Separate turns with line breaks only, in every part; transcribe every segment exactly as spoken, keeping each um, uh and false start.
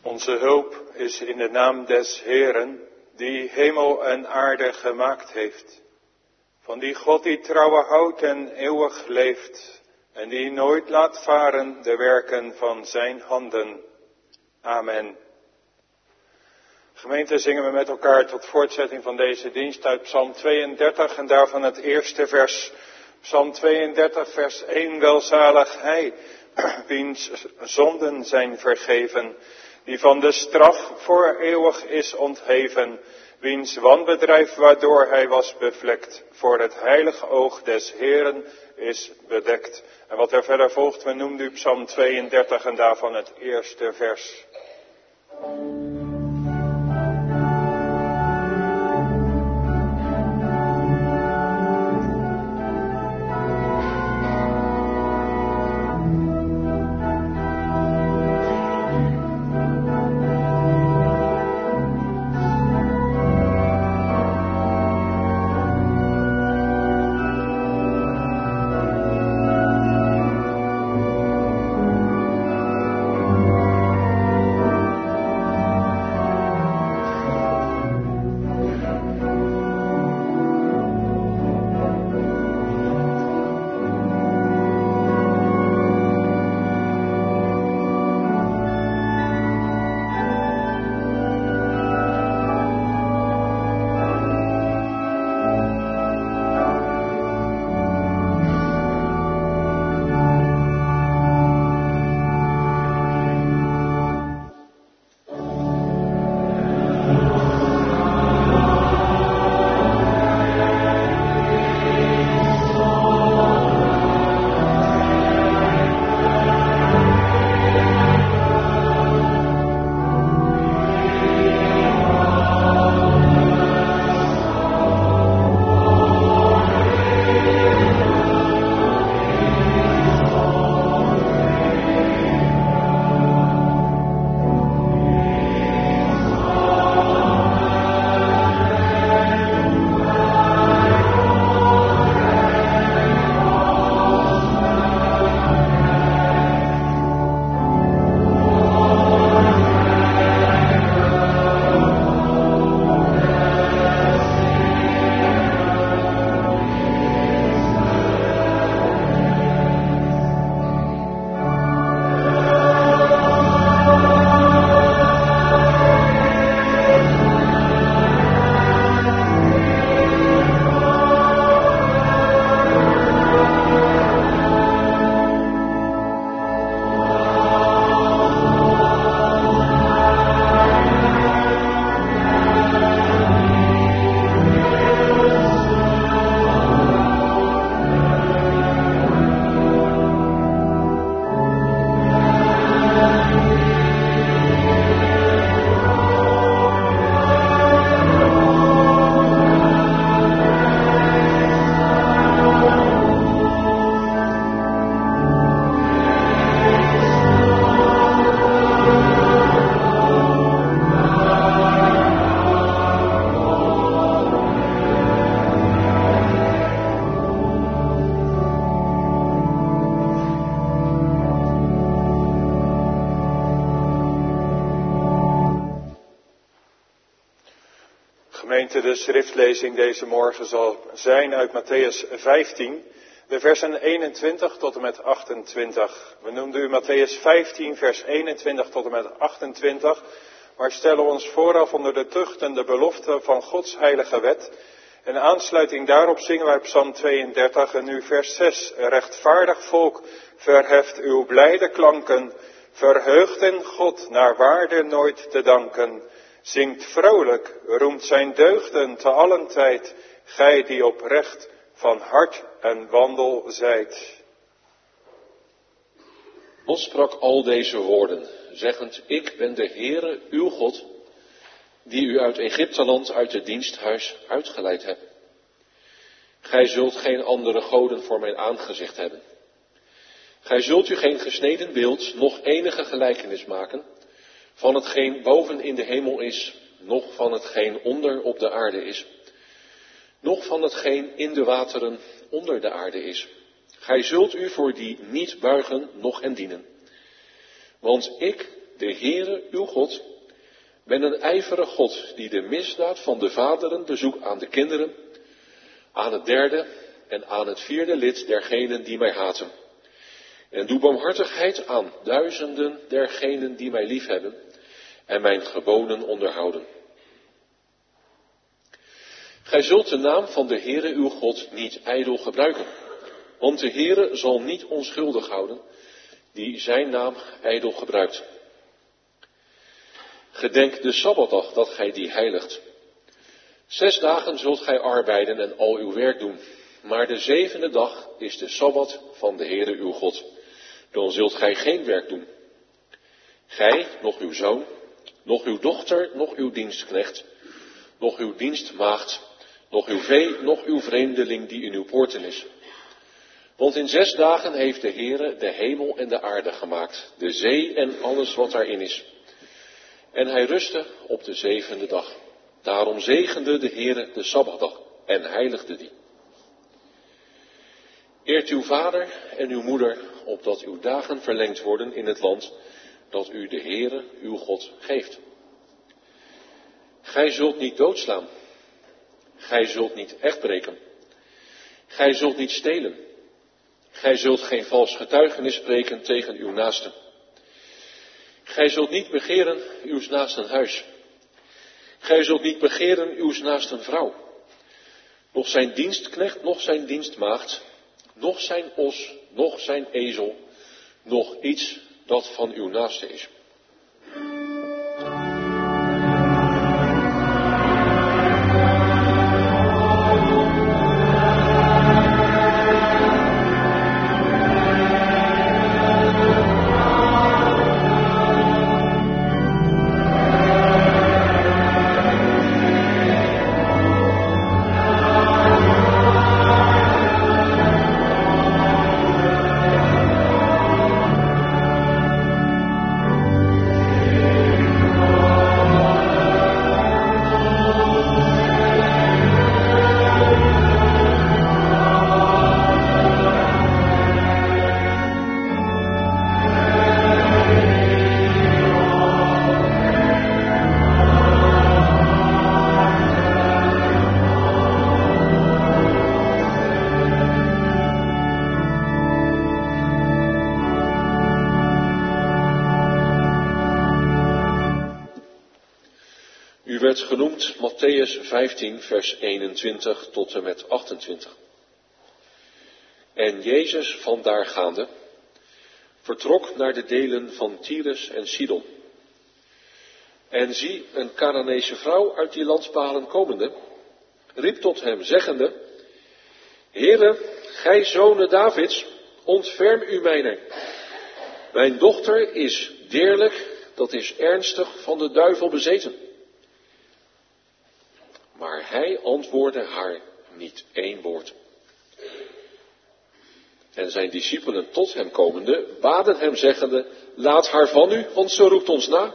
Onze hulp is in de naam des Heeren, die hemel en aarde gemaakt heeft. Van die God die trouwe houdt en eeuwig leeft, en die nooit laat varen de werken van zijn handen. Amen. Gemeente, zingen we met elkaar tot voortzetting van deze dienst uit Psalm tweeëndertig en daarvan het eerste vers. Psalm tweeëndertig, vers één. Welzalig hij, wiens zonden zijn vergeven, die van de straf voor eeuwig is ontheven, wiens wanbedrijf waardoor hij was bevlekt, voor het heilige oog des Heeren is bedekt. En wat er verder volgt, we noemen u Psalm tweeëndertig en daarvan het eerste vers. De schriftlezing deze morgen zal zijn uit Mattheüs vijftien, de versen eenentwintig tot en met achtentwintig. We noemden u Mattheüs vijftien, vers eenentwintig tot en met achtentwintig, maar stellen ons vooraf onder de tucht en de belofte van Gods heilige wet. In aansluiting daarop zingen wij Psalm tweeëndertig en nu vers zes. Rechtvaardig volk, verheft uw blijde klanken, verheugt in God naar waarde nooit te danken. Zingt vrolijk, roemt zijn deugden te allen tijd, gij die oprecht van hart en wandel zijt.
God sprak al deze woorden, zeggend, ik ben de Heere, uw God, die u uit Egypteland, uit het diensthuis uitgeleid hebt. Gij zult geen andere goden voor mijn aangezicht hebben. Gij zult u geen gesneden beeld, noch enige gelijkenis maken, van hetgeen boven in de hemel is, noch van hetgeen onder op de aarde is, noch van hetgeen in de wateren onder de aarde is. Gij zult u voor die niet buigen, noch hen dienen. Want ik, de Heere, uw God, ben een ijvere God die de misdaad van de vaderen bezoekt aan de kinderen, aan het derde en aan het vierde lid dergenen die mij haten. En doe barmhartigheid aan duizenden dergenen die mij liefhebben en mijn geboden onderhouden. Gij zult de naam van de Heere uw God niet ijdel gebruiken, want de Heere zal niet onschuldig houden die zijn naam ijdel gebruikt. Gedenk de Sabbatdag dat gij die heiligt. Zes dagen zult gij arbeiden en al uw werk doen, maar de zevende dag is de Sabbat van de Heere uw God. Dan zult gij geen werk doen. Gij, nog uw zoon, nog uw dochter, nog uw dienstknecht, nog uw dienstmaagd, nog uw vee, nog uw vreemdeling die in uw poorten is. Want in zes dagen heeft de Heere de hemel en de aarde gemaakt, de zee en alles wat daarin is. En hij rustte op de zevende dag. Daarom zegende de Heere de Sabbatdag en heiligde die. Eert uw vader en uw moeder, opdat uw dagen verlengd worden in het land dat u de Heere uw God geeft. Gij zult niet doodslaan. Gij zult niet echtbreken. Gij zult niet stelen. Gij zult geen vals getuigenis spreken tegen uw naaste. Gij zult niet begeren uws naasten huis. Gij zult niet begeren uws naasten vrouw. Nog zijn dienstknecht, nog zijn dienstmaagd, nog zijn os, nog zijn ezel, nog iets dat van uw naaste is. Werd genoemd Mattheüs vijftien, vers eenentwintig tot en met achtentwintig. En Jezus vandaar gaande, vertrok naar de delen van Tyrus en Sidon. En zie, een Kanaanese vrouw uit die landspalen komende, riep tot hem, zeggende, Heere, gij zonen Davids, ontferm u mijner. Mijn dochter is deerlijk, dat is ernstig, van de duivel bezeten. Maar hij antwoordde haar niet één woord. En zijn discipelen tot hem komende, baden hem zeggende, laat haar van u, want ze roept ons na.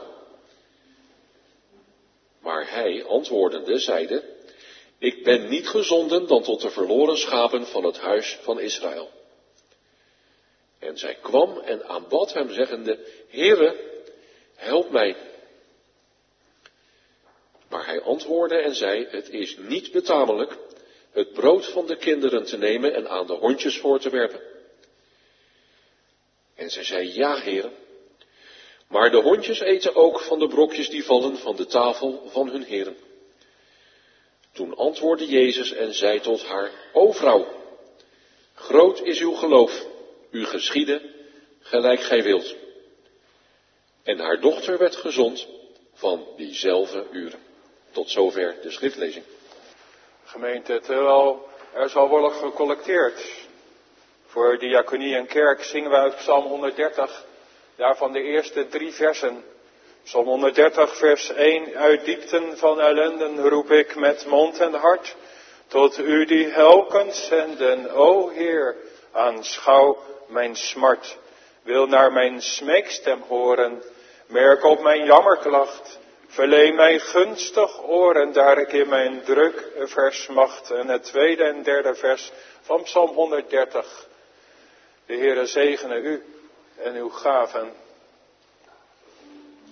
Maar hij antwoordende zeide, ik ben niet gezonden dan tot de verloren schapen van het huis van Israël. En zij kwam en aanbad hem zeggende, Heere, help mij. Maar hij antwoordde en zei, het is niet betamelijk het brood van de kinderen te nemen en aan de hondjes voor te werpen. En zij zei, ja, Heere, maar de hondjes eten ook van de brokjes die vallen van de tafel van hun heren. Toen antwoordde Jezus en zei tot haar, o vrouw, groot is uw geloof, u geschiedde gelijk gij wilt. En haar dochter werd gezond van diezelfde uren. Tot zover de schriftlezing.
Gemeente, terwijl er zal worden gecollecteerd voor diaconie en kerk, zingen we uit Psalm honderddertig, daarvan de eerste drie versen. Psalm honderddertig, vers één, uit diepten van ellenden roep ik met mond en hart, tot u die helken zenden, o Heer, aanschouw mijn smart, wil naar mijn smeekstem horen, merk op mijn jammerklacht. Verleen mij gunstig oren, daar ik in mijn druk versmacht. En het tweede en derde vers van Psalm honderddertig. De Heere zegene u en uw gaven.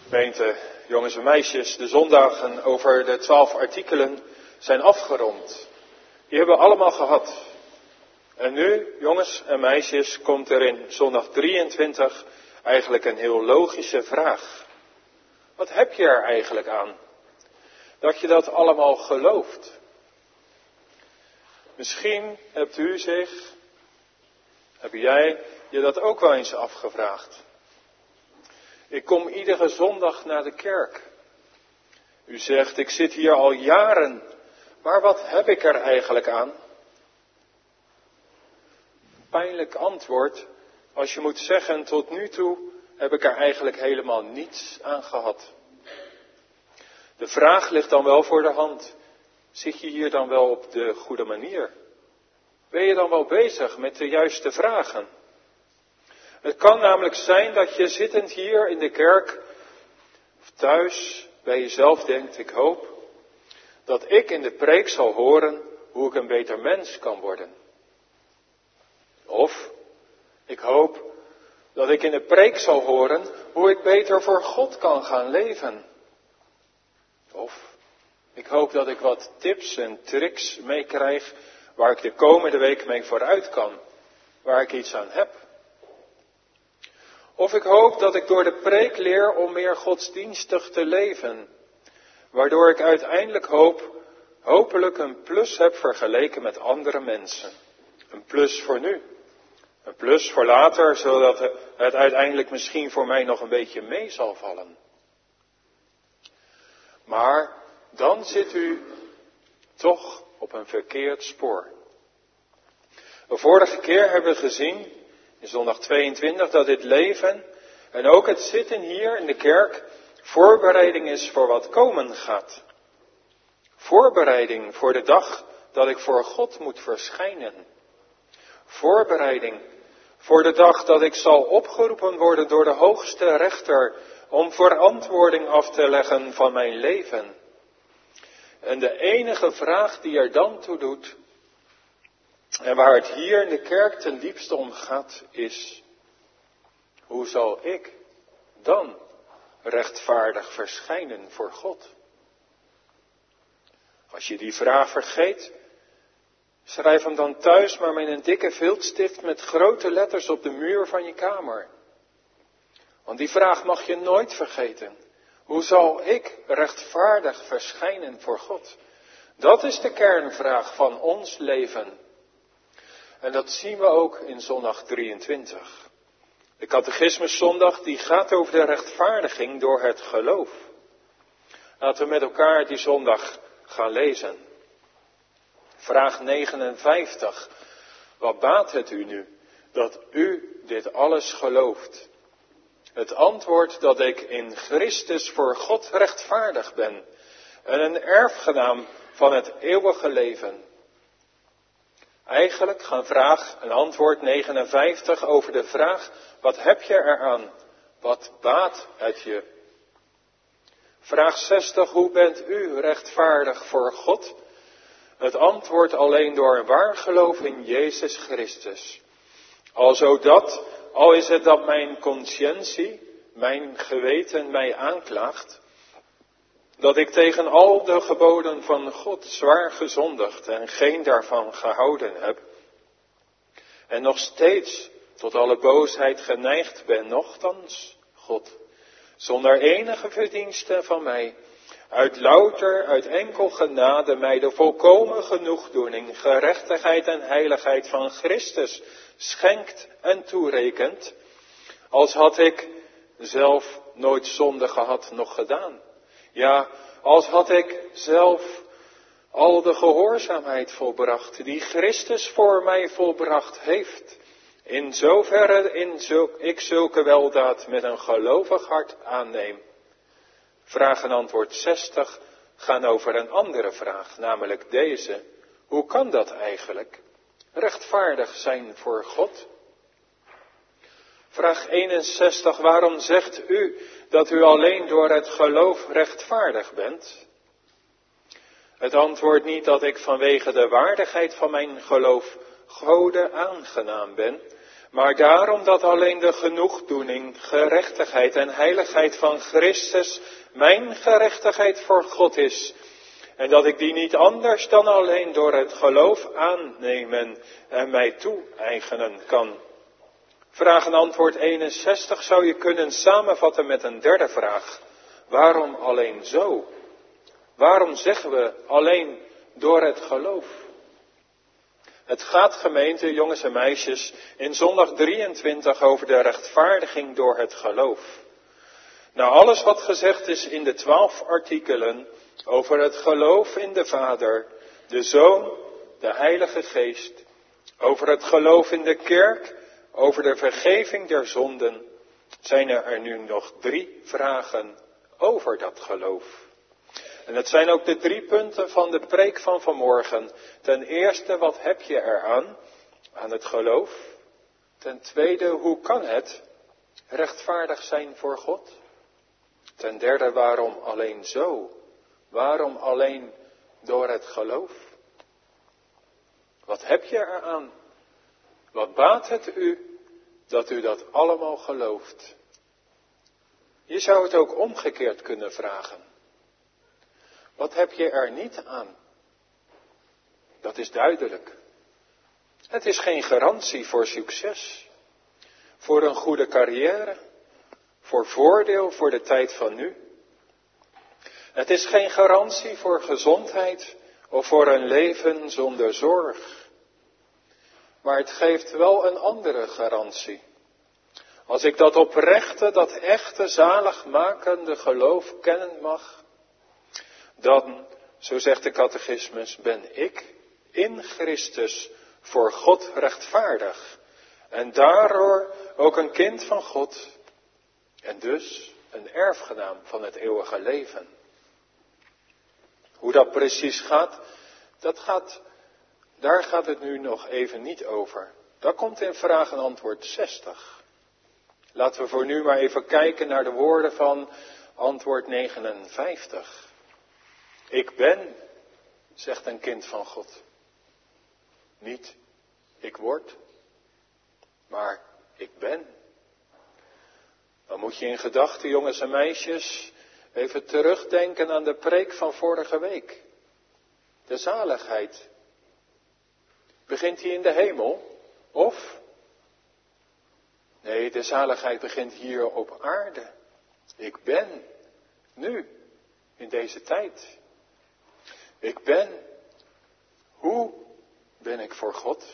Gemeente, jongens en meisjes, de zondagen over de twaalf artikelen zijn afgerond. Die hebben we allemaal gehad. En nu, jongens en meisjes, komt er in zondag drieëntwintig eigenlijk een heel logische vraag. Wat heb je er eigenlijk aan? Dat je dat allemaal gelooft. Misschien hebt u zich, heb jij je dat ook wel eens afgevraagd. Ik kom iedere zondag naar de kerk. U zegt, ik zit hier al jaren, maar wat heb ik er eigenlijk aan? Pijnlijk antwoord, als je moet zeggen, tot nu toe heb ik er eigenlijk helemaal niets aan gehad. De vraag ligt dan wel voor de hand. Zit je hier dan wel op de goede manier? Ben je dan wel bezig met de juiste vragen? Het kan namelijk zijn dat je zittend hier in de kerk of thuis bij jezelf denkt, ik hoop dat ik in de preek zal horen hoe ik een beter mens kan worden. Of ik hoop dat ik in de preek zal horen hoe ik beter voor God kan gaan leven. Of ik hoop dat ik wat tips en tricks meekrijg waar ik de komende week mee vooruit kan, waar ik iets aan heb. Of ik hoop dat ik door de preek leer om meer godsdienstig te leven, waardoor ik uiteindelijk hoop, hopelijk een plus heb vergeleken met andere mensen. Een plus voor nu, een plus voor later, zodat het uiteindelijk misschien voor mij nog een beetje mee zal vallen. Maar dan zit u toch op een verkeerd spoor. De vorige keer hebben we gezien, in zondag tweeëntwintig, dat dit leven en ook het zitten hier in de kerk voorbereiding is voor wat komen gaat. Voorbereiding voor de dag dat ik voor God moet verschijnen. Voorbereiding voor de dag dat ik zal opgeroepen worden door de hoogste rechter om verantwoording af te leggen van mijn leven. En de enige vraag die er dan toe doet, en waar het hier in de kerk ten diepste om gaat, is: hoe zal ik dan rechtvaardig verschijnen voor God? Als je die vraag vergeet, schrijf hem dan thuis maar met een dikke viltstift met grote letters op de muur van je kamer. Want die vraag mag je nooit vergeten. Hoe zal ik rechtvaardig verschijnen voor God? Dat is de kernvraag van ons leven. En dat zien we ook in zondag drieëntwintig. De catechismuszondag die gaat over de rechtvaardiging door het geloof. Laten we met elkaar die zondag gaan lezen. Vraag negenenvijftig. Wat baat het u nu dat u dit alles gelooft? Het antwoord dat ik in Christus voor God rechtvaardig ben en een erfgenaam van het eeuwige leven. Eigenlijk gaan vraag en antwoord negenenvijftig over de vraag: wat heb je eraan? Wat baat het je? Vraag zestig: hoe bent u rechtvaardig voor God? Het antwoord alleen door een waar geloof in Jezus Christus. Alzo dat, al is het dat mijn conscientie, mijn geweten mij aanklaagt, dat ik tegen al de geboden van God zwaar gezondigd en geen daarvan gehouden heb, en nog steeds tot alle boosheid geneigd ben, nochtans, God, zonder enige verdienste van mij, uit louter, uit enkel genade mij de volkomen genoegdoening, gerechtigheid en heiligheid van Christus schenkt en toerekent, als had ik zelf nooit zonde gehad nog gedaan. Ja, als had ik zelf al de gehoorzaamheid volbracht die Christus voor mij volbracht heeft, in zoverre in zul, ik zulke weldaad met een gelovig hart aanneem. Vraag en antwoord zestig gaan over een andere vraag, namelijk deze: hoe kan dat eigenlijk? Rechtvaardig zijn voor God? Vraag eenenzestig: waarom zegt u dat u alleen door het geloof rechtvaardig bent? Het antwoord niet dat ik vanwege de waardigheid van mijn geloof Gode aangenaam ben, Maar daarom dat alleen de genoegdoening, gerechtigheid en heiligheid van Christus mijn gerechtigheid voor God is. En dat ik die niet anders dan alleen door het geloof aannemen en mij toe-eigenen kan. Vraag en antwoord eenenzestig zou je kunnen samenvatten met een derde vraag. Waarom alleen zo? Waarom zeggen we alleen door het geloof? Het gaat, gemeente, jongens en meisjes, in zondag drieëntwintig over de rechtvaardiging door het geloof. Nou, alles wat gezegd is in de twaalf artikelen over het geloof in de Vader, de Zoon, de Heilige Geest, over het geloof in de kerk, over de vergeving der zonden, zijn er, er nu nog drie vragen over dat geloof. En het zijn ook de drie punten van de preek van vanmorgen. Ten eerste, wat heb je eraan, aan het geloof? Ten tweede, hoe kan het rechtvaardig zijn voor God? Ten derde, waarom alleen zo? Waarom alleen door het geloof? Wat heb je eraan? Wat baat het u dat u dat allemaal gelooft? Je zou het ook omgekeerd kunnen vragen. Wat heb je er niet aan? Dat is duidelijk. Het is geen garantie voor succes, voor een goede carrière, voor voordeel voor de tijd van nu. Het is geen garantie voor gezondheid of voor een leven zonder zorg. Maar het geeft wel een andere garantie. Als ik dat oprechte, dat echte zaligmakende geloof kennen mag, dan, zo zegt de catechismus, ben ik in Christus voor God rechtvaardig. En daardoor ook een kind van God. En dus een erfgenaam van het eeuwige leven. Hoe dat precies gaat, dat gaat, daar gaat het nu nog even niet over. Dat komt in vraag en antwoord zestig. Laten we voor nu maar even kijken naar de woorden van antwoord negenenvijftig. Ik ben, zegt een kind van God. Niet, ik word, maar ik ben. Dan moet je in gedachten, jongens en meisjes, even terugdenken aan de preek van vorige week. De zaligheid. Begint die in de hemel? Of? Nee, de zaligheid begint hier op aarde. Ik ben, nu, in deze tijd. Ik ben. Hoe ben ik voor God?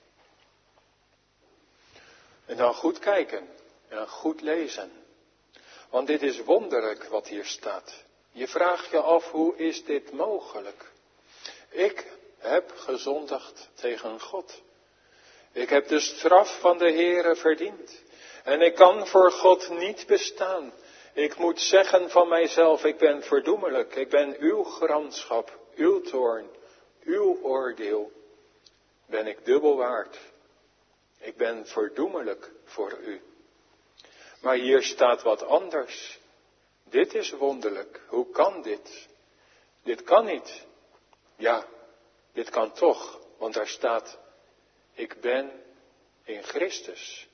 En dan goed kijken en goed lezen. Want dit is wonderlijk wat hier staat. Je vraagt je af, hoe is dit mogelijk? Ik heb gezondigd tegen God. Ik heb de straf van de Heere verdiend. En ik kan voor God niet bestaan. Ik moet zeggen van mijzelf, ik ben verdoemelijk. Ik ben uw gramschap, uw toorn, uw oordeel. Ben ik dubbel waard. Ik ben verdoemelijk voor u. Maar hier staat wat anders. Dit is wonderlijk. Hoe kan dit? Dit kan niet. Ja, dit kan toch. Want daar staat, ik ben in Christus.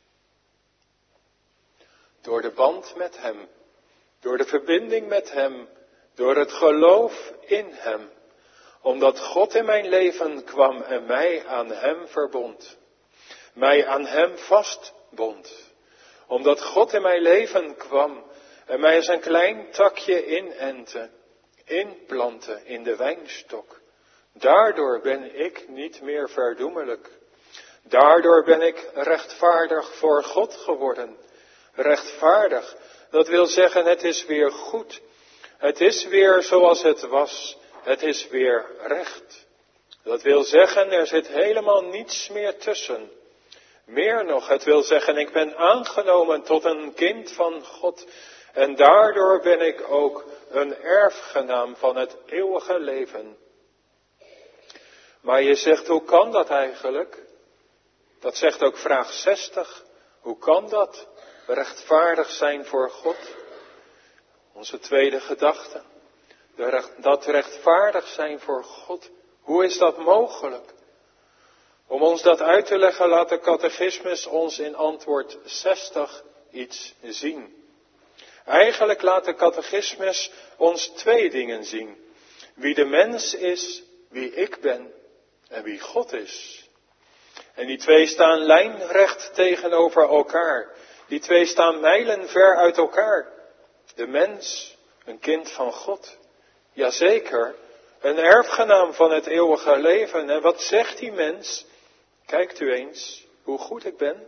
Door de band met hem. Door de verbinding met hem. Door het geloof in hem. Omdat God in mijn leven kwam en mij aan hem verbond. Mij aan hem vastbond. Omdat God in mijn leven kwam en mij als een klein takje inente, inplantte in de wijnstok. Daardoor ben ik niet meer verdoemelijk. Daardoor ben ik rechtvaardig voor God geworden. Rechtvaardig, dat wil zeggen het is weer goed. Het is weer zoals het was. Het is weer recht. Dat wil zeggen er zit helemaal niets meer tussen. Meer nog, het wil zeggen, ik ben aangenomen tot een kind van God. En daardoor ben ik ook een erfgenaam van het eeuwige leven. Maar je zegt, hoe kan dat eigenlijk? Dat zegt ook vraag zestig. Hoe kan dat? Rechtvaardig zijn voor God? Onze tweede gedachte. De recht, dat rechtvaardig zijn voor God. Hoe is dat mogelijk? Om ons dat uit te leggen laat de catechismus ons in antwoord zestig iets zien. Eigenlijk laat de catechismus ons twee dingen zien. Wie de mens is, wie ik ben en wie God is. En die twee staan lijnrecht tegenover elkaar. Die twee staan mijlenver uit elkaar. De mens, een kind van God. Jazeker, een erfgenaam van het eeuwige leven. En wat zegt die mens? Kijkt u eens hoe goed ik ben.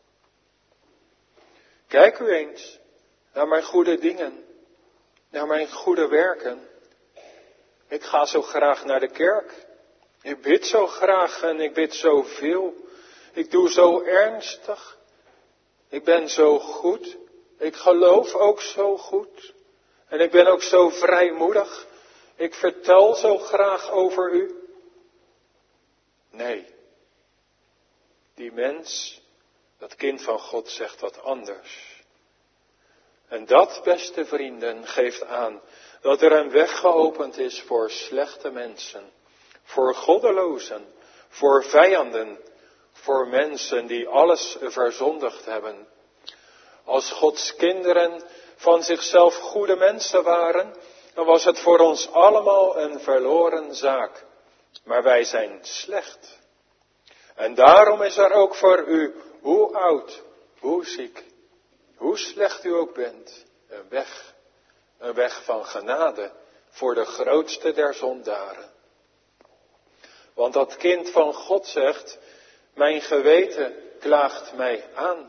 Kijk u eens naar mijn goede dingen. Naar mijn goede werken. Ik ga zo graag naar de kerk. Ik bid zo graag en ik bid zoveel. Ik doe zo ernstig. Ik ben zo goed. Ik geloof ook zo goed. En ik ben ook zo vrijmoedig. Ik vertel zo graag over u. Nee. Die mens, dat kind van God, zegt wat anders. En dat, beste vrienden, geeft aan dat er een weg geopend is voor slechte mensen. Voor goddelozen, voor vijanden, voor mensen die alles verzondigd hebben. Als Gods kinderen van zichzelf goede mensen waren, dan was het voor ons allemaal een verloren zaak. Maar wij zijn slecht. En daarom is er ook voor u, hoe oud, hoe ziek, hoe slecht u ook bent, een weg. Een weg van genade voor de grootste der zondaren. Want dat kind van God zegt, mijn geweten klaagt mij aan.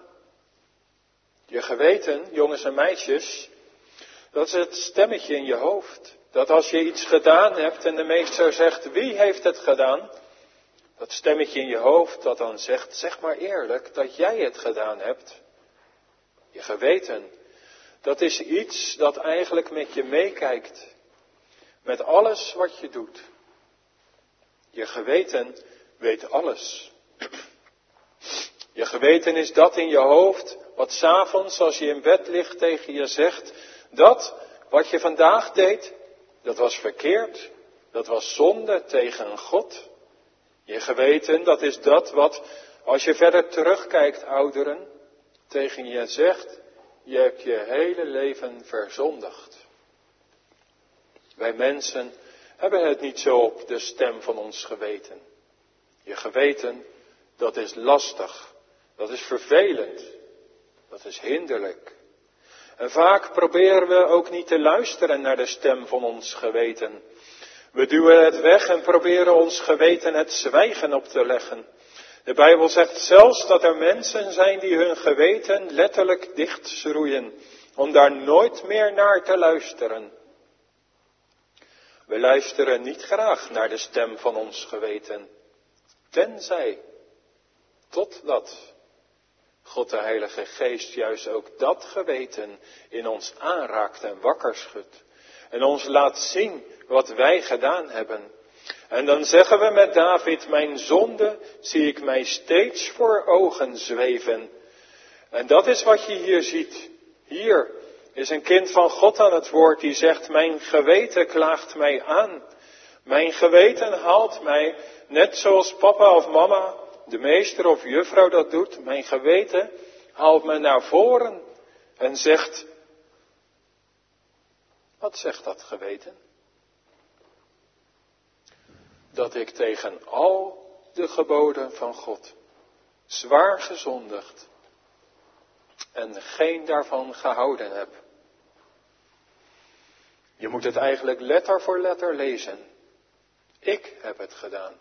Je geweten, jongens en meisjes, dat is het stemmetje in je hoofd. Dat als je iets gedaan hebt en de meester zegt, wie heeft het gedaan? Dat stemmetje in je hoofd dat dan zegt, zeg maar eerlijk dat jij het gedaan hebt. Je geweten, dat is iets dat eigenlijk met je meekijkt. Met alles wat je doet. Je geweten weet alles. Je geweten is dat in je hoofd wat 's avonds als je in bed ligt tegen je zegt, dat wat je vandaag deed, dat was verkeerd. Dat was zonde tegen God. Je geweten, dat is dat wat, als je verder terugkijkt, ouderen, tegen je zegt, je hebt je hele leven verzondigd. Wij mensen hebben het niet zo op de stem van ons geweten. Je geweten, dat is lastig. Dat is vervelend. Dat is hinderlijk. En vaak proberen we ook niet te luisteren naar de stem van ons geweten. We duwen het weg en proberen ons geweten het zwijgen op te leggen. De Bijbel zegt zelfs dat er mensen zijn die hun geweten letterlijk dichtschroeien, om daar nooit meer naar te luisteren. We luisteren niet graag naar de stem van ons geweten, tenzij, totdat God de Heilige Geest juist ook dat geweten in ons aanraakt en wakker schudt. En ons laat zien wat wij gedaan hebben. En dan zeggen we met David, mijn zonde zie ik mij steeds voor ogen zweven. En dat is wat je hier ziet. Hier is een kind van God aan het woord die zegt, mijn geweten klaagt mij aan. Mijn geweten haalt mij, net zoals papa of mama, de meester of juffrouw dat doet. Mijn geweten haalt me naar voren en zegt, wat zegt dat geweten? Dat ik tegen al de geboden van God zwaar gezondigd en geen daarvan gehouden heb. Je moet het eigenlijk letter voor letter lezen. Ik heb het gedaan.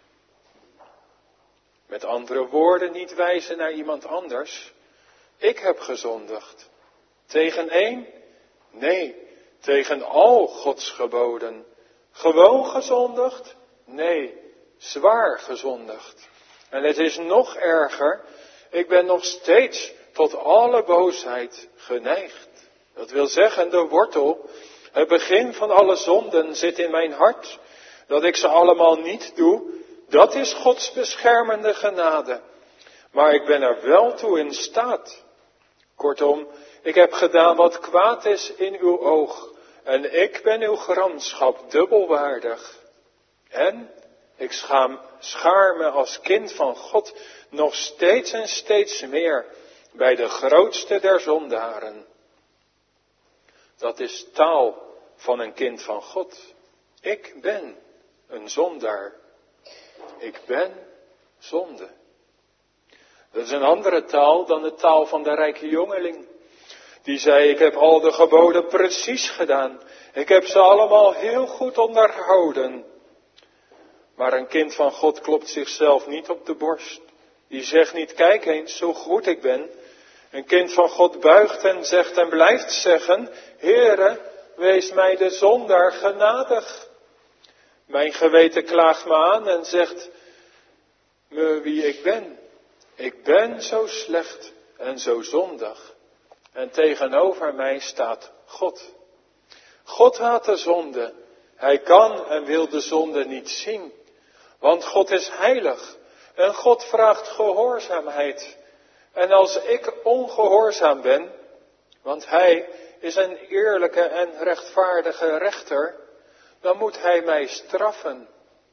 Met andere woorden, niet wijzen naar iemand anders. Ik heb gezondigd. Tegen één? Nee, tegen al Gods geboden. Gewoon gezondigd? Nee, zwaar gezondigd. En het is nog erger, ik ben nog steeds tot alle boosheid geneigd. Dat wil zeggen, de wortel, het begin van alle zonden zit in mijn hart. Dat ik ze allemaal niet doe, dat is Gods beschermende genade. Maar ik ben er wel toe in staat. Kortom, ik heb gedaan wat kwaad is in uw oog. En ik ben uw gramschap dubbelwaardig. En Ik schaam, schaar me als kind van God nog steeds en steeds meer bij de grootste der zondaren. Dat is taal van een kind van God. Ik ben een zondaar. Ik ben zonde. Dat is een andere taal dan de taal van de rijke jongeling. Die zei, ik heb al de geboden precies gedaan. Ik heb ze allemaal heel goed onderhouden. Maar een kind van God klopt zichzelf niet op de borst. Die zegt niet, kijk eens hoe goed ik ben. Een kind van God buigt en zegt en blijft zeggen, Heere, wees mij de zondaar genadig. Mijn geweten klaagt me aan en zegt me wie ik ben. Ik ben zo slecht en zo zondig. En tegenover mij staat God. God haat de zonde. Hij kan en wil de zonde niet zien. Want God is heilig. En God vraagt gehoorzaamheid. En als ik ongehoorzaam ben, want Hij is een eerlijke en rechtvaardige rechter, dan moet Hij mij straffen.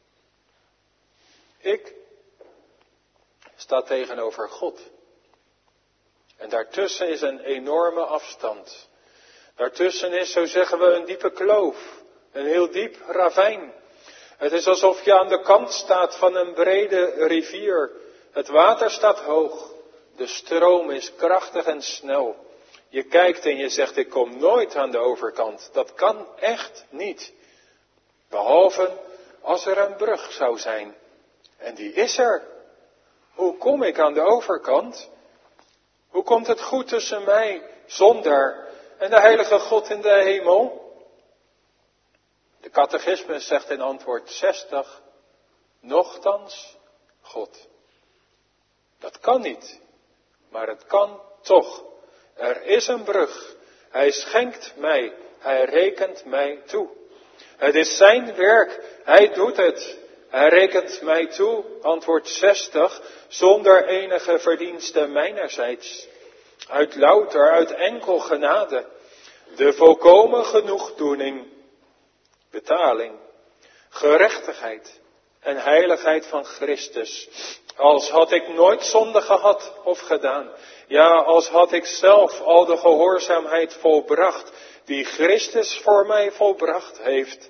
Ik sta tegenover God. En daartussen is een enorme afstand. Daartussen is, zo zeggen we, een diepe kloof. Een heel diep ravijn. Het is alsof je aan de kant staat van een brede rivier. Het water staat hoog. De stroom is krachtig en snel. Je kijkt en je zegt, ik kom nooit aan de overkant. Dat kan echt niet. Behalve als er een brug zou zijn. En die is er. Hoe kom ik aan de overkant? Hoe komt het goed tussen mij, zondaar, en de heilige God in de hemel? De catechismus zegt in antwoord zestig, nochtans God. Dat kan niet, maar het kan toch. Er is een brug. Hij schenkt mij, hij rekent mij toe. Het is zijn werk, hij doet het. Hij rekent mij toe, antwoord zestig, zonder enige verdienste mijnerzijds. Uit louter, uit enkel genade. De volkomen genoegdoening, betaling, gerechtigheid en heiligheid van Christus. Als had ik nooit zonde gehad of gedaan. Ja, als had ik zelf al de gehoorzaamheid volbracht die Christus voor mij volbracht heeft.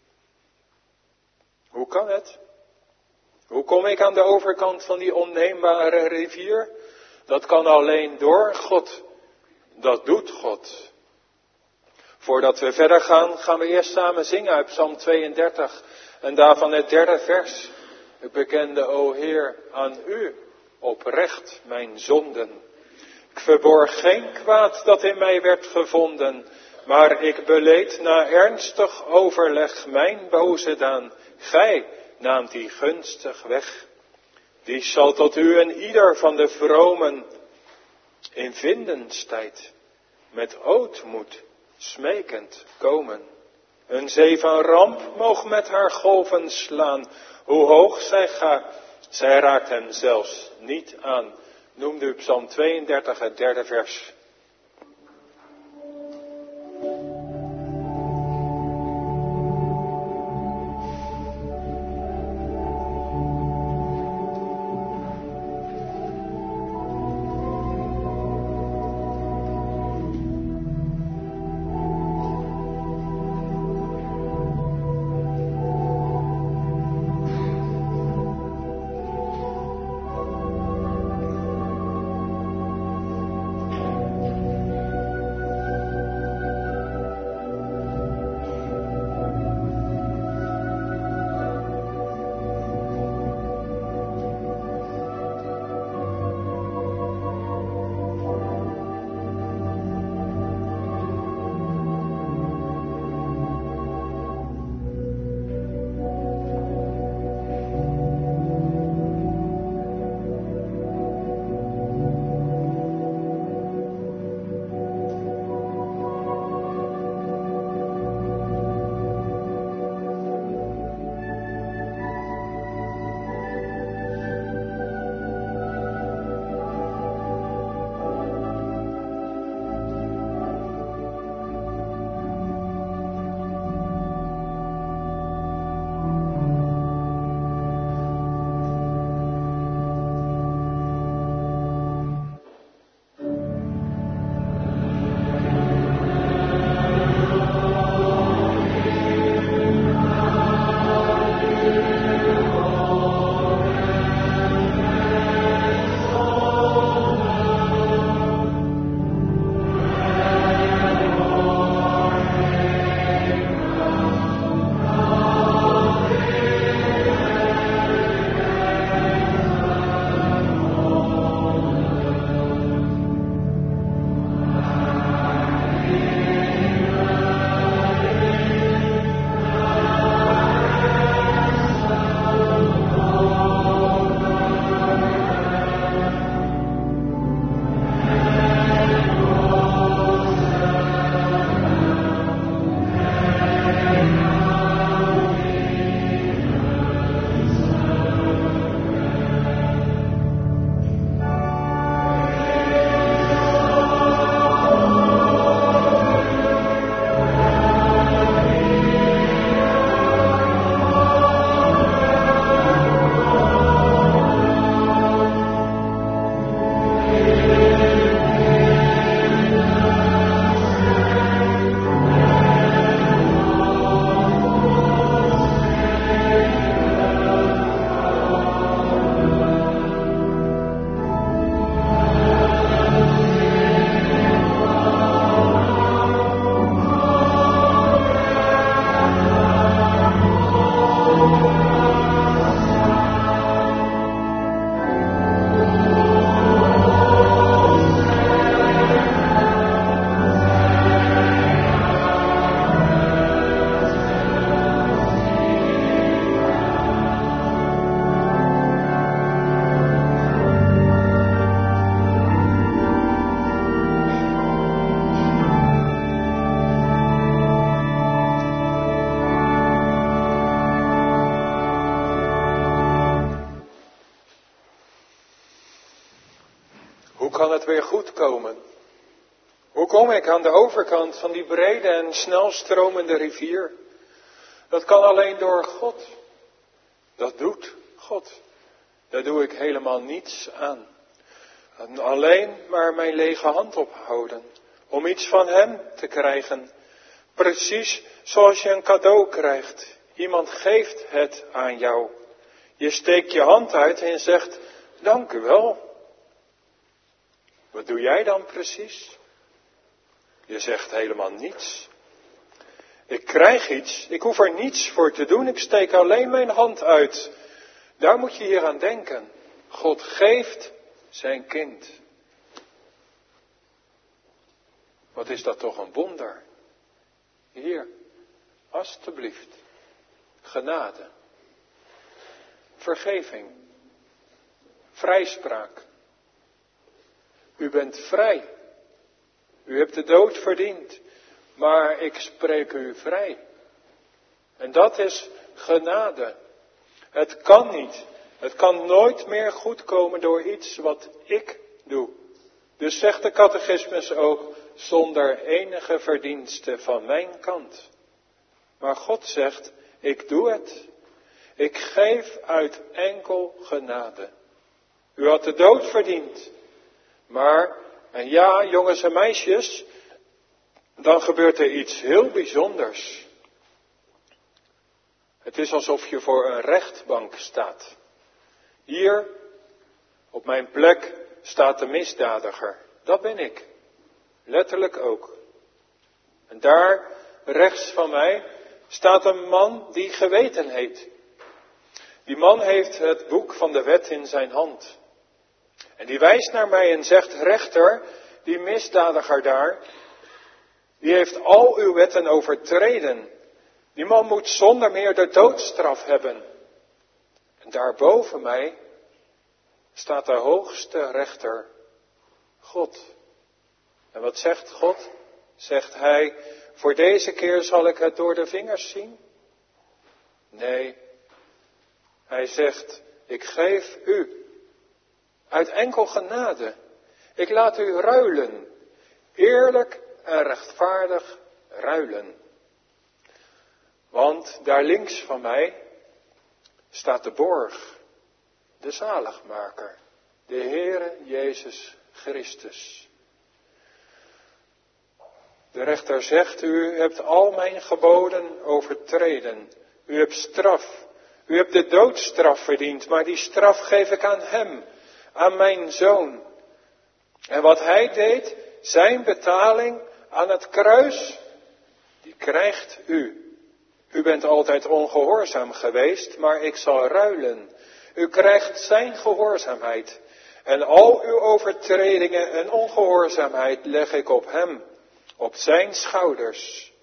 Hoe kan het? Hoe kom ik aan de overkant van die onneembare rivier? Dat kan alleen door God. Dat doet God. Voordat we verder gaan, gaan we eerst samen zingen uit Psalm tweeëndertig. En daarvan het derde vers. Ik bekende, o Heer, aan u oprecht mijn zonden. Ik verborg geen kwaad dat in mij werd gevonden. Maar ik beleed na ernstig overleg mijn boze daan. Gij naamt die gunstig weg. Die zal tot u en ieder van de vromen in vindenstijd met ootmoed smekend komen. Een zee van ramp moog met haar golven slaan. Hoe hoog zij gaat, zij raakt hem zelfs niet aan. Noemde u Psalm tweeëndertig, het derde vers. het weer goed komen? Hoe kom ik aan de overkant van die brede en snelstromende rivier? Dat kan alleen door God. Dat doet God. Daar doe ik helemaal niets aan. En alleen maar mijn lege hand ophouden. Om iets van hem te krijgen. Precies zoals je een cadeau krijgt. Iemand geeft het aan jou. Je steekt je hand uit en je zegt, dank u wel. Wat doe jij dan precies? Je zegt helemaal niets. Ik krijg iets, ik hoef er niets voor te doen, ik steek alleen mijn hand uit. Daar moet je hier aan denken. God geeft zijn kind. Wat is dat toch een wonder. Hier, alstublieft, genade, vergeving, vrijspraak. U bent vrij. U hebt de dood verdiend, maar ik spreek u vrij. En dat is genade. Het kan niet. Het kan nooit meer goed komen door iets wat ik doe. Dus zegt de catechismus ook, zonder enige verdienste van mijn kant. Maar God zegt, ik doe het. Ik geef uit enkel genade. U had de dood verdiend. Maar, en ja, jongens en meisjes, dan gebeurt er iets heel bijzonders. Het is alsof je voor een rechtbank staat. Hier, op mijn plek, staat de misdadiger. Dat ben ik. Letterlijk ook. En daar, rechts van mij, staat een man die geweten heet. Die man heeft het boek van de wet in zijn hand. En die wijst naar mij en zegt, rechter, die misdadiger daar, die heeft al uw wetten overtreden. Die man moet zonder meer de doodstraf hebben. En daar boven mij staat de hoogste rechter, God. En wat zegt God? Zegt hij, voor deze keer zal ik het door de vingers zien? Nee, hij zegt, ik geef u uit enkel genade. Ik laat u ruilen, eerlijk en rechtvaardig ruilen. Want daar links van mij staat de borg, de zaligmaker, de Heere Jezus Christus. De rechter zegt, u hebt al mijn geboden overtreden. U hebt straf. U hebt de doodstraf verdiend, maar die straf geef ik aan hem, aan mijn zoon. En wat hij deed, zijn betaling aan het kruis, die krijgt u. U bent altijd ongehoorzaam geweest, maar ik zal ruilen. U krijgt zijn gehoorzaamheid. En al uw overtredingen en ongehoorzaamheid leg ik op hem, op zijn schouders.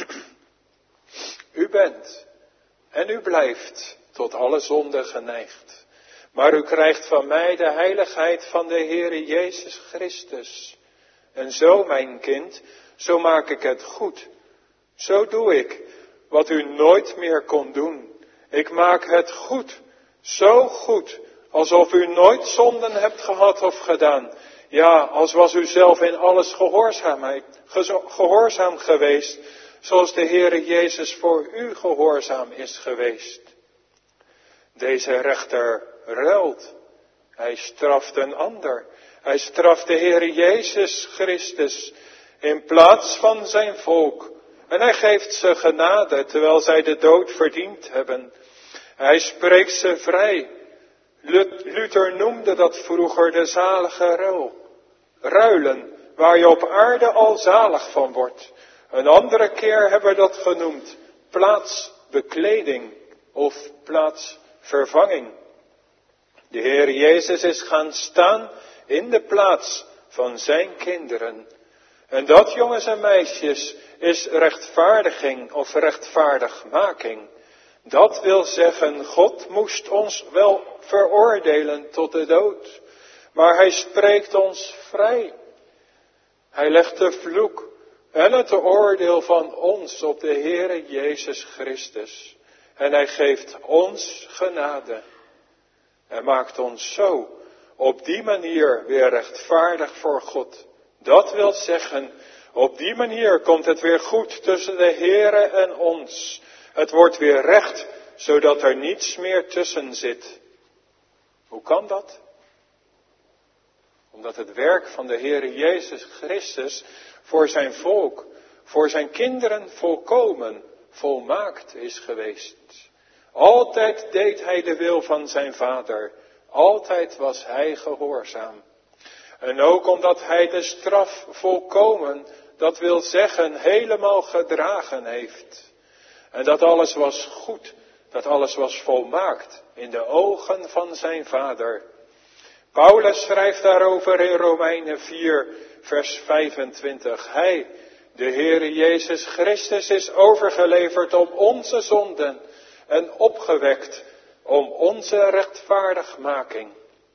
U bent en u blijft tot alle zonde geneigd. Maar u krijgt van mij de heiligheid van de Heere Jezus Christus. En zo, mijn kind, zo maak ik het goed. Zo doe ik wat u nooit meer kon doen. Ik maak het goed, zo goed, alsof u nooit zonden hebt gehad of gedaan. Ja, als was u zelf in alles gehoorzaamheid, gehoorzaam geweest, zoals de Heere Jezus voor u gehoorzaam is geweest. Deze rechter ruilt. Hij straft een ander. Hij straft de Heere Jezus Christus in plaats van zijn volk. En hij geeft ze genade, terwijl zij de dood verdiend hebben. Hij spreekt ze vrij. Luther noemde dat vroeger de zalige ruil. Ruilen, waar je op aarde al zalig van wordt. Een andere keer hebben we dat genoemd. Plaatsbekleding of plaatsvervanging. De Heer Jezus is gaan staan in de plaats van zijn kinderen. En dat, jongens en meisjes, is rechtvaardiging of rechtvaardigmaking. Dat wil zeggen, God moest ons wel veroordelen tot de dood. Maar hij spreekt ons vrij. Hij legt de vloek en het oordeel van ons op de Heere Jezus Christus. En hij geeft ons genade. Hij maakt ons zo op die manier weer rechtvaardig voor God. Dat wil zeggen, op die manier komt het weer goed tussen de Heere en ons. Het wordt weer recht, zodat er niets meer tussen zit. Hoe kan dat? Omdat het werk van de Heere Jezus Christus voor zijn volk, voor zijn kinderen volkomen, volmaakt is geweest. Altijd deed hij de wil van zijn Vader. Altijd was hij gehoorzaam. En ook omdat hij de straf volkomen, dat wil zeggen helemaal gedragen heeft. En dat alles was goed, dat alles was volmaakt in de ogen van zijn Vader. Paulus schrijft daarover in Romeinen vier, vers vijfentwintig. Hij, de Heere Jezus Christus, is overgeleverd om onze zonden en opgewekt om onze rechtvaardigmaking.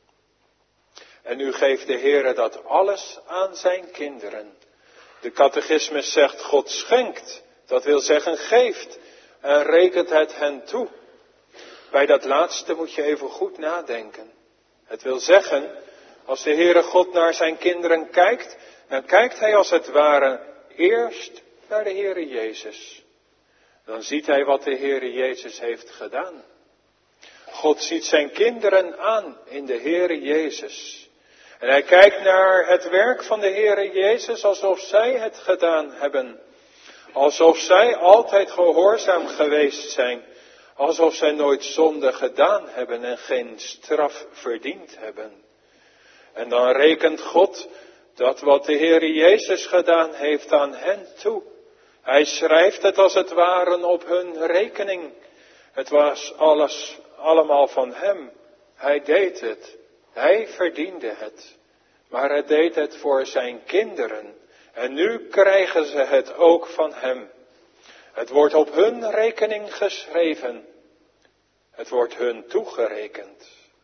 En nu geeft de Heere dat alles aan zijn kinderen. De catechismus zegt God schenkt, dat wil zeggen geeft en rekent het hen toe. Bij dat laatste moet je even goed nadenken. Het wil zeggen, als de Heere God naar zijn kinderen kijkt, dan kijkt hij als het ware eerst naar de Heere Jezus. Dan ziet hij wat de Heere Jezus heeft gedaan. God ziet zijn kinderen aan in de Heere Jezus. En hij kijkt naar het werk van de Heere Jezus alsof zij het gedaan hebben. Alsof zij altijd gehoorzaam geweest zijn. Alsof zij nooit zonde gedaan hebben en geen straf verdiend hebben. En dan rekent God dat wat de Heere Jezus gedaan heeft aan hen toe. Hij schrijft het als het ware op hun rekening. Het was alles, allemaal van hem. Hij deed het. Hij verdiende het. Maar hij deed het voor zijn kinderen. En nu krijgen ze het ook van hem. Het wordt op hun rekening geschreven. Het wordt hun toegerekend.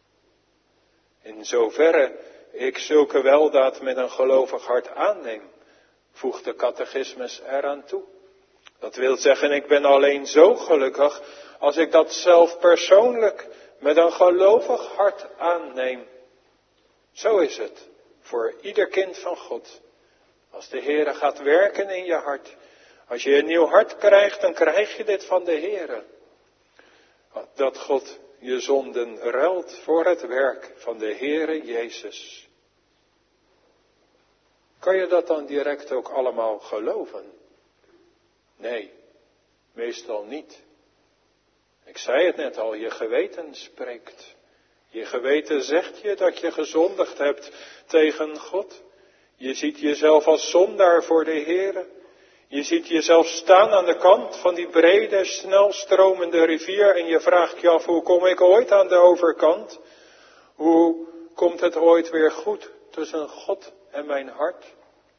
In zoverre ik zulke weldaad met een gelovig hart aanneem, voegt de catechismus eraan toe. Dat wil zeggen, ik ben alleen zo gelukkig als ik dat zelf persoonlijk met een gelovig hart aanneem. Zo is het voor ieder kind van God. Als de Heere gaat werken in je hart, als je een nieuw hart krijgt, dan krijg je dit van de Heere. Dat God je zonden ruilt voor het werk van de Heere Jezus. Kan je dat dan direct ook allemaal geloven? Nee, meestal niet. Ik zei het net al, je geweten spreekt. Je geweten zegt je dat je gezondigd hebt tegen God. Je ziet jezelf als zondaar voor de Heere. Je ziet jezelf staan aan de kant van die brede, snelstromende rivier en je vraagt je af, hoe kom ik ooit aan de overkant? Hoe komt het ooit weer goed tussen God en mijn hart?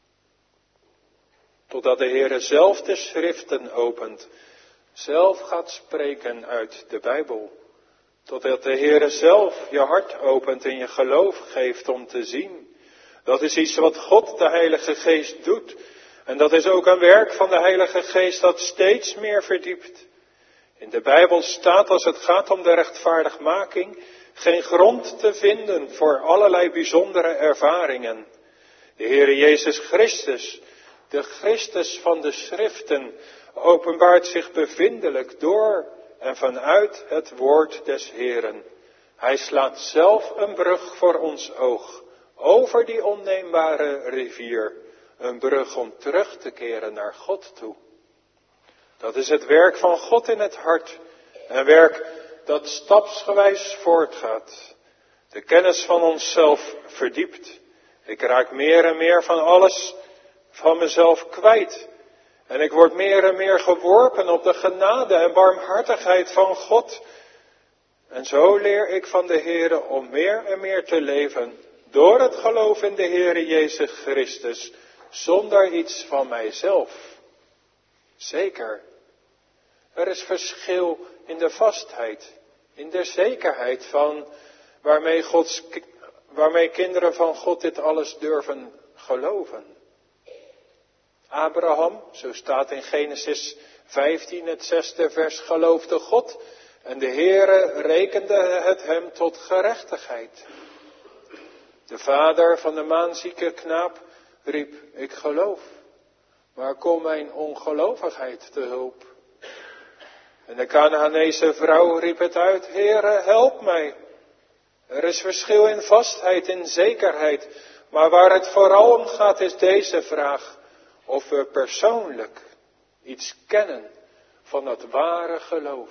Totdat de Heere zelf de schriften opent, zelf gaat spreken uit de Bijbel. Totdat de Heere zelf je hart opent en je geloof geeft om te zien. Dat is iets wat God, de Heilige Geest, doet. En dat is ook een werk van de Heilige Geest dat steeds meer verdiept. In de Bijbel staat, als het gaat om de rechtvaardigmaking, geen grond te vinden voor allerlei bijzondere ervaringen. De Heere Jezus Christus, de Christus van de Schriften, openbaart zich bevindelijk door en vanuit het woord des Heeren. Hij slaat zelf een brug voor ons oog over die onneembare rivier. Een brug om terug te keren naar God toe. Dat is het werk van God in het hart. Een werk dat stapsgewijs voortgaat. De kennis van onszelf verdiept. Ik raak meer en meer van alles van mezelf kwijt. En ik word meer en meer geworpen op de genade en barmhartigheid van God. En zo leer ik van de Heere om meer en meer te leven. Door het geloof in de Heere Jezus Christus. Zonder iets van mijzelf. Zeker. Er is verschil in de vastheid. In de zekerheid van waarmee, Gods, waarmee kinderen van God dit alles durven geloven. Abraham, zo staat in Genesis vijftien, het zesde vers, geloofde God. En de Heere rekende het hem tot gerechtigheid. De vader van de maanzieke knaap riep, ik geloof, maar kom mijn ongelovigheid te hulp. En de Kanaanese vrouw riep het uit, Heere, help mij. Er is verschil in vastheid, in zekerheid, maar waar het vooral om gaat is deze vraag, of we persoonlijk iets kennen van dat ware geloof.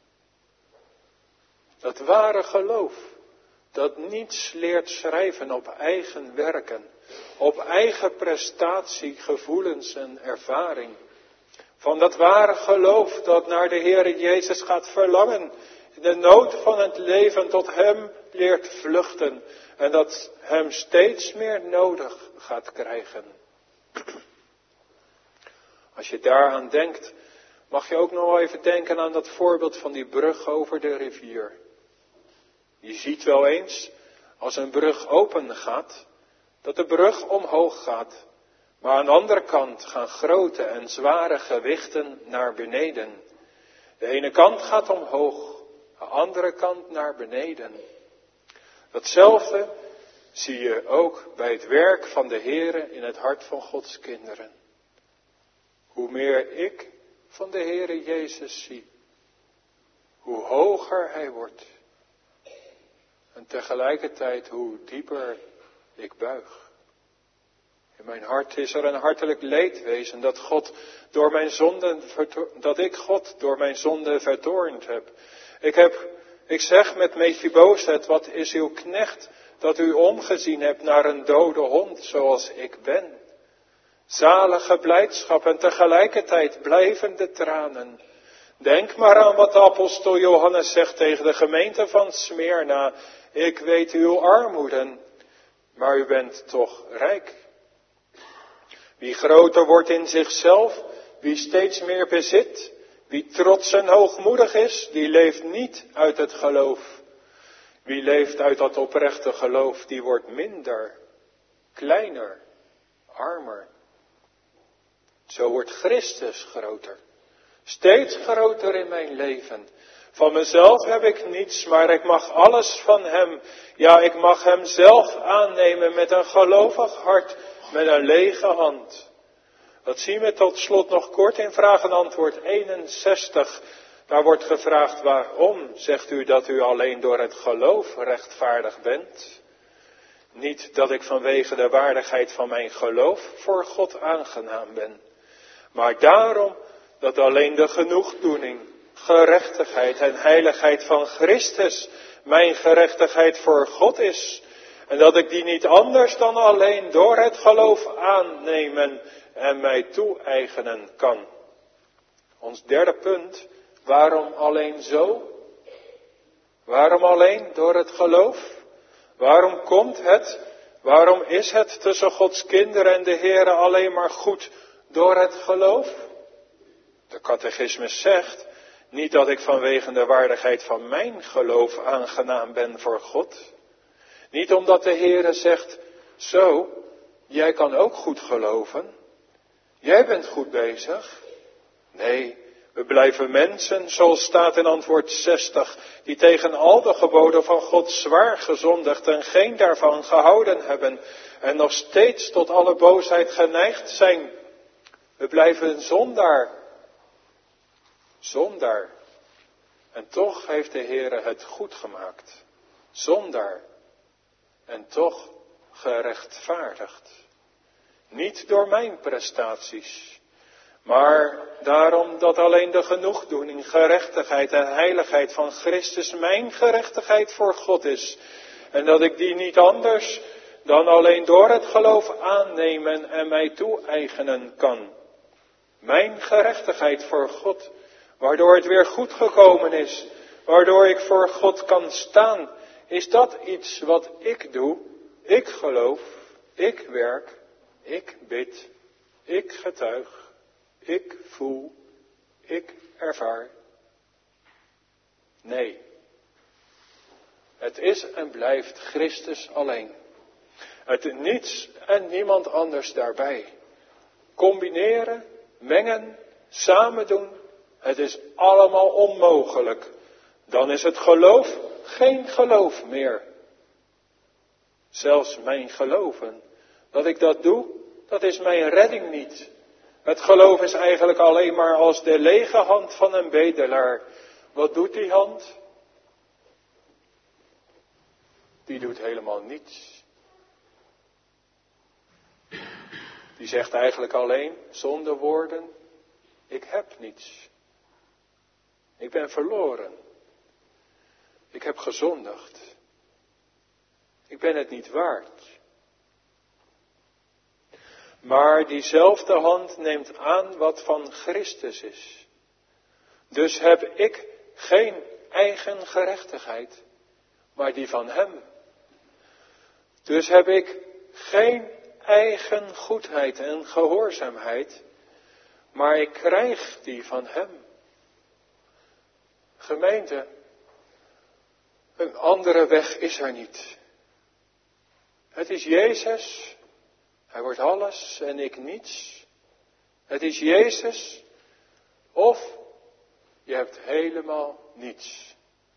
Dat ware geloof, dat niets leert schrijven op eigen werken, op eigen prestatie, gevoelens en ervaring. Van dat ware geloof dat naar de Heere Jezus gaat verlangen, in de nood van het leven tot Hem leert vluchten en dat Hem steeds meer nodig gaat krijgen. Als je daaraan denkt, mag je ook nog wel even denken aan dat voorbeeld van die brug over de rivier. Je ziet wel eens, als een brug open gaat, dat de brug omhoog gaat. Maar aan de andere kant gaan grote en zware gewichten naar beneden. De ene kant gaat omhoog, de andere kant naar beneden. Datzelfde zie je ook bij het werk van de Heere in het hart van Gods kinderen. Hoe meer ik van de Heere Jezus zie, hoe hoger Hij wordt. En tegelijkertijd hoe dieper ik buig. In mijn hart is er een hartelijk leedwezen dat God door mijn zonden, dat ik God door mijn zonde vertoornd heb. Ik heb, ik zeg met Mephibosheth, wat is uw knecht dat u omgezien hebt naar een dode hond zoals ik ben. Zalige blijdschap en tegelijkertijd blijvende tranen. Denk maar aan wat de apostel Johannes zegt tegen de gemeente van Smyrna. Ik weet uw armoede, maar u bent toch rijk. Wie groter wordt in zichzelf, wie steeds meer bezit, wie trots en hoogmoedig is, die leeft niet uit het geloof. Wie leeft uit dat oprechte geloof, die wordt minder, kleiner, armer. Zo wordt Christus groter, steeds groter in mijn leven. Van mezelf heb ik niets, maar ik mag alles van Hem. Ja, ik mag Hem zelf aannemen met een gelovig hart, met een lege hand. Dat zien we tot slot nog kort in vraag en antwoord eenenzestig. Daar wordt gevraagd, waarom zegt u dat u alleen door het geloof rechtvaardig bent? Niet dat ik vanwege de waardigheid van mijn geloof voor God aangenaam ben. Maar daarom dat alleen de genoegdoening, gerechtigheid en heiligheid van Christus mijn gerechtigheid voor God is. En dat ik die niet anders dan alleen door het geloof aannemen en mij toe-eigenen kan. Ons derde punt, waarom alleen zo? Waarom alleen door het geloof? Waarom komt het, waarom is het tussen Gods kinderen en de Heere alleen maar goed door het geloof? De catechismus zegt, niet dat ik vanwege de waardigheid van mijn geloof aangenaam ben voor God. Niet omdat de Heere zegt, zo, jij kan ook goed geloven. Jij bent goed bezig. Nee, we blijven mensen, zoals staat in antwoord zestig, die tegen al de geboden van God zwaar gezondigd en geen daarvan gehouden hebben en nog steeds tot alle boosheid geneigd zijn. We blijven zondaar. Zondaar. En toch heeft de Heere het goed gemaakt. Zondaar. En toch gerechtvaardigd. Niet door mijn prestaties, maar daarom dat alleen de genoegdoening, gerechtigheid en heiligheid van Christus mijn gerechtigheid voor God is. En dat ik die niet anders dan alleen door het geloof aannemen en mij toe-eigenen kan. Mijn gerechtigheid voor God, waardoor het weer goed gekomen is, waardoor ik voor God kan staan. Is dat iets wat ik doe? Ik geloof, ik werk, ik bid, ik getuig, ik voel, ik ervaar. Nee, het is en blijft Christus alleen. Het niets en niemand anders daarbij. Combineren, mengen, samen doen, het is allemaal onmogelijk. Dan is het geloof geen geloof meer. Zelfs mijn geloven. Dat ik dat doe, dat is mijn redding niet. Het geloof is eigenlijk alleen maar als de lege hand van een bedelaar. Wat doet die hand? Die doet helemaal niets. Die zegt eigenlijk alleen, zonder woorden, ik heb niets. Ik ben verloren. Ik heb gezondigd. Ik ben het niet waard. Maar diezelfde hand neemt aan wat van Christus is. Dus heb ik geen eigen gerechtigheid, maar die van Hem. Dus heb ik geen eigen goedheid en gehoorzaamheid, maar ik krijg die van Hem. Gemeente, een andere weg is er niet. Het is Jezus, Hij wordt alles en ik niets. Het is Jezus, of je hebt helemaal niets.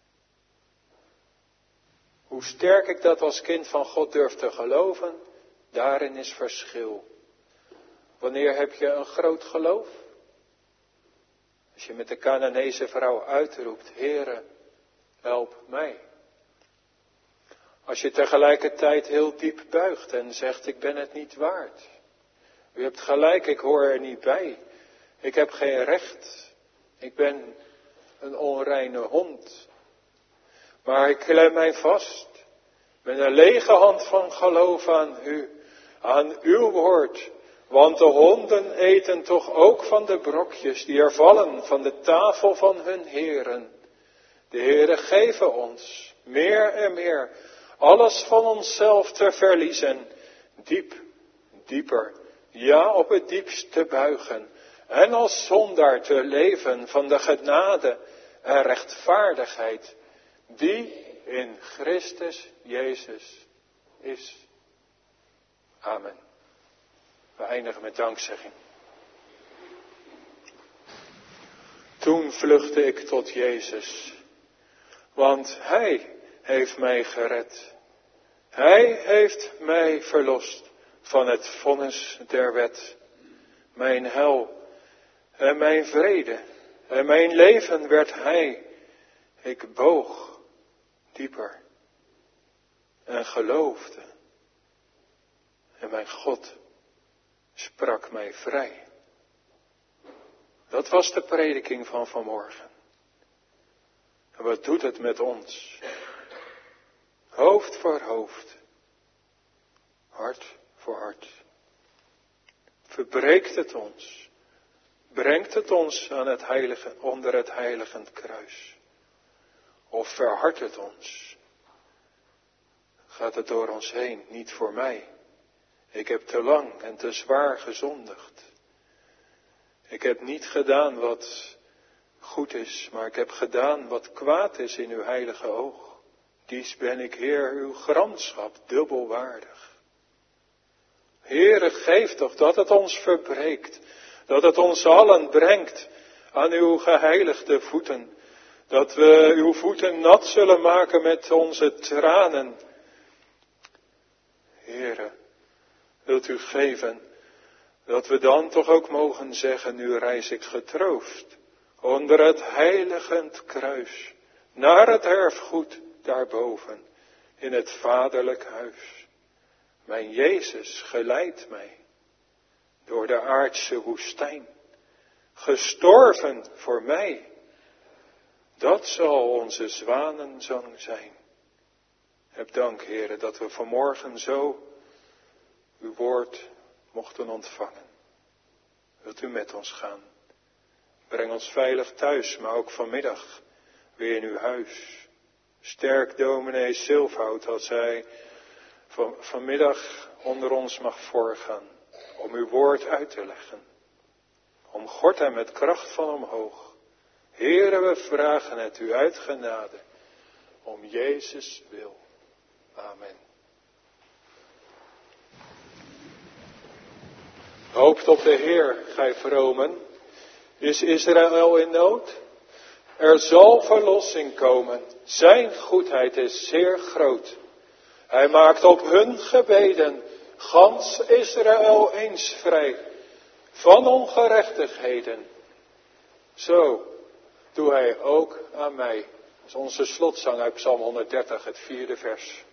Hoe sterk ik dat als kind van God durf te geloven, daarin is verschil. Wanneer heb je een groot geloof? Als je met de Canaanese vrouw uitroept, Heere, help mij. Als je tegelijkertijd heel diep buigt en zegt, ik ben het niet waard. U hebt gelijk, ik hoor er niet bij. Ik heb geen recht. Ik ben een onreine hond. Maar ik klem mij vast met een lege hand van geloof aan u, aan uw woord. Want de honden eten toch ook van de brokjes die er vallen van de tafel van hun heren. De heren geven ons meer en meer alles van onszelf te verliezen, diep, dieper, ja op het diepst te buigen en als zondaar te leven van de genade en rechtvaardigheid die in Christus Jezus is. Amen. We eindigen met dankzegging. Toen vluchtte ik tot Jezus, want Hij heeft mij gered. Hij heeft mij verlost van het vonnis der wet. Mijn hel en mijn vrede en mijn leven werd Hij. Ik boog dieper en geloofde. En mijn God sprak mij vrij. Dat was de prediking van vanmorgen. En wat doet het met ons? Hoofd voor hoofd. Hart voor hart. Verbreekt het ons. Brengt het ons aan het heilige, onder het heiligend kruis. Of verhardt het ons. Gaat het door ons heen, niet voor mij. Ik heb te lang en te zwaar gezondigd. Ik heb niet gedaan wat goed is, maar ik heb gedaan wat kwaad is in uw heilige oog. Dies ben ik, Heer, uw gramschap dubbel waardig. Heere, geef toch dat het ons verbreekt, dat het ons allen brengt aan uw geheiligde voeten, dat we uw voeten nat zullen maken met onze tranen. Heere, wilt u geven dat we dan toch ook mogen zeggen, nu reis ik getroost onder het heiligend kruis, naar het erfgoed daarboven, in het vaderlijk huis. Mijn Jezus geleidt mij door de aardse woestijn, gestorven voor mij. Dat zal onze zwanenzang zijn. Heb dank, Heere, dat we vanmorgen zo uw woord mochten ontvangen. Wilt u met ons gaan? Breng ons veilig thuis, maar ook vanmiddag weer in uw huis. Sterk dominee Zilfhout als hij van, vanmiddag onder ons mag voorgaan. Om uw woord uit te leggen. Omgord hem met kracht van omhoog. Heere, we vragen het u uit genade. Om Jezus wil. Amen. Hoopt op de Heer, gij vromen. Is Israël in nood? Er zal verlossing komen. Zijn goedheid is zeer groot. Hij maakt op hun gebeden gans Israël eens vrij van ongerechtigheden. Zo doe hij ook aan mij. Dat is onze slotzang uit Psalm honderddertig, het vierde vers.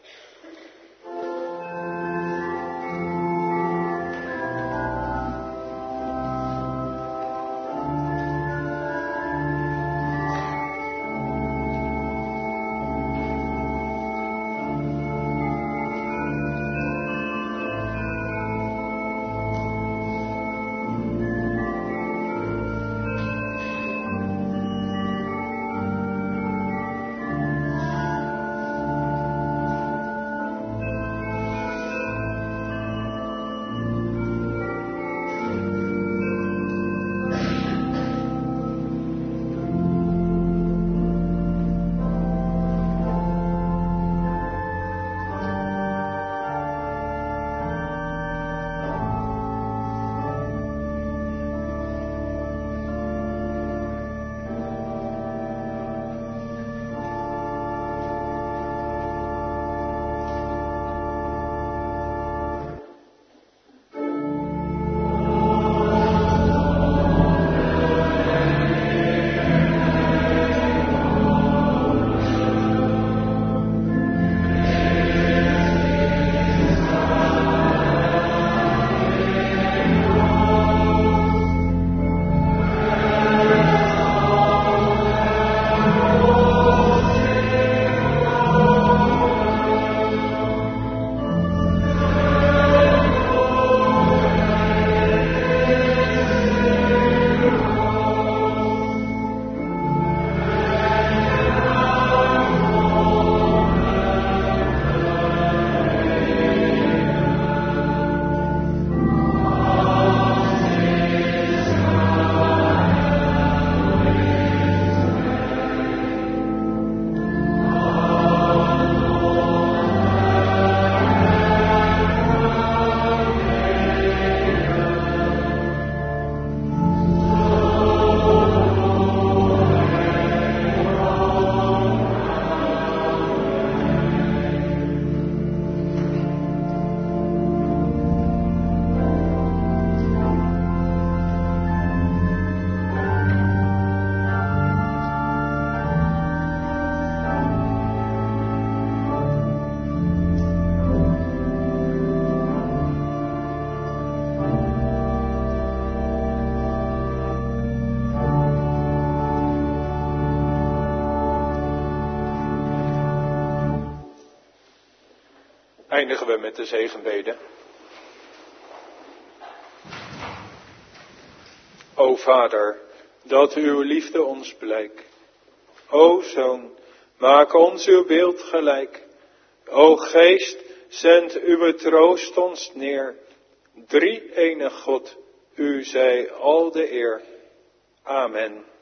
Eindigen we met de zegenbede. O Vader, dat uw liefde ons blijkt. O Zoon, maak ons uw beeld gelijk. O Geest, zend uw troost ons neer. Drie enig God, u zij al de eer. Amen.